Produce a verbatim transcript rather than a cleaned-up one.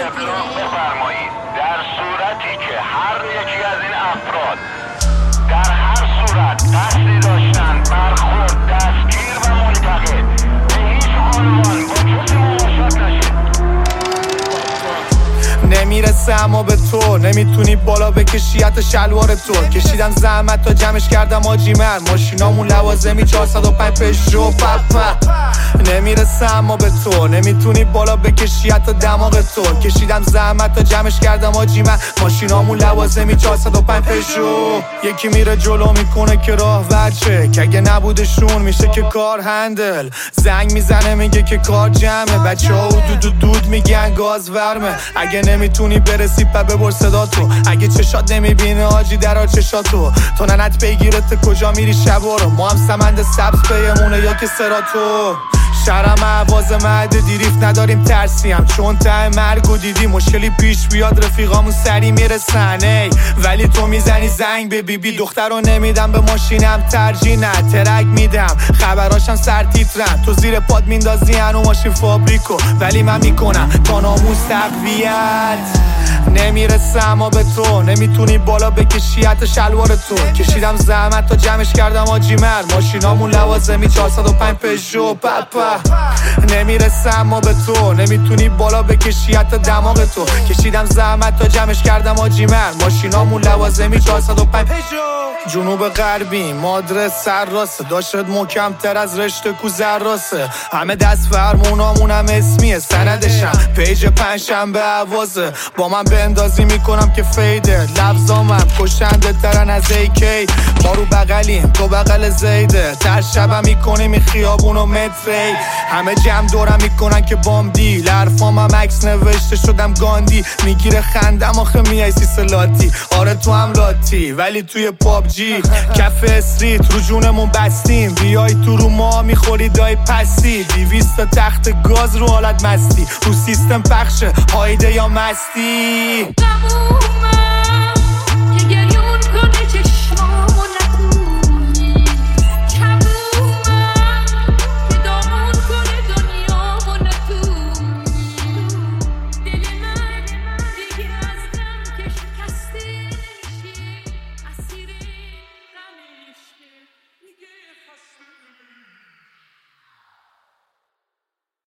احترام بفرمایید. در صورتی که هر یکی از این افراد در هر صورت قصدی داشتن برخورد، دستگیر و منتقل به هیچ عنوان با کسی مماشات نشید. نمیرسه اما به تو، نمیتونی بالا بکشی حتی شلوار تو. کشیدم زحمت تا جمعش کردم آجی من، ماشینامون لوازمی چهارصد و پنج پژو پپا. نمیرسه اما به تو، نمیتونی بالا بکشی حتی دماغ تو. کشیدم زحمت تا جمعش کردم آجی من، ماشینامون لوازمی چهارصد و پنج پژو. یکی میره جلو میکنه که راه ورچه، که اگه نبودشون میشه که کار هندل. زنگ میزنه میگه که کار جمعه، بچه ها دود دود دود میگن گاز ورمه. اگه نمیتونی برسی پا ببر صدا تو، اگه چشات نمیبینه آجی درا چشاتو. تو ننت بگیرت کجا میری شبا رو، ما هم سمند سبز پیمونه یا که سراتو. شرم عواز مهد دیریف نداریم ترسیم، چون ته مرگو دیدی مشکلی پیش بیاد رفیقامون سری میرسن. ای ولی تو میزنی زنگ به بیبی، دختر رو نمیدم به ماشینم ترجیح نه، ترک میدم خبراشم سر تیترن. تو زیر پاد میندازی هنو ماشین فابریکو، ولی من میکنم تا ناموس تقویت. نمیرسه اما به تو، نمیتونی بالا بکشی حتی شلوار تو. کشیدم زحمت تا جمعش کردم آجی من، ماشینامون لوازمی چهارصد و پنج پژو پپا. نمیرسه اما به تو، نمیتونی بالا بکشی حتی دماغ تو. کشیدم زحمت تا جمعش کردم آجی من، ماشینامون لوازمی چهارصد و پنج پژو. جنوب غربی مادرس سر راسه، داشت محکم تر از رشته کو زراسه. همه دست فرمونامون هم اسمیه، سندشم پیج پنجشنبه عوازه. با من بندازی میکنم که فیده، لفظامم کشنده ترن از ایکی. ما رو بغلیم تو بغل زیده، تر شبم میکنیم این خیابونو متری. همه جمع دورم میکنن که بامدی، لرفامم عکس نوشته شدم گاندی. میگیره خندم آخه میای سیسلاتی، آره تو هم لاتی ولی توی پابجی. کف استریت رو جونمون بستیم، بیای تو رو ما میخوری دای پستی. دیویست تا تخت گاز رو حالت مستی، رو سیستم پخشه هایده یا مستی.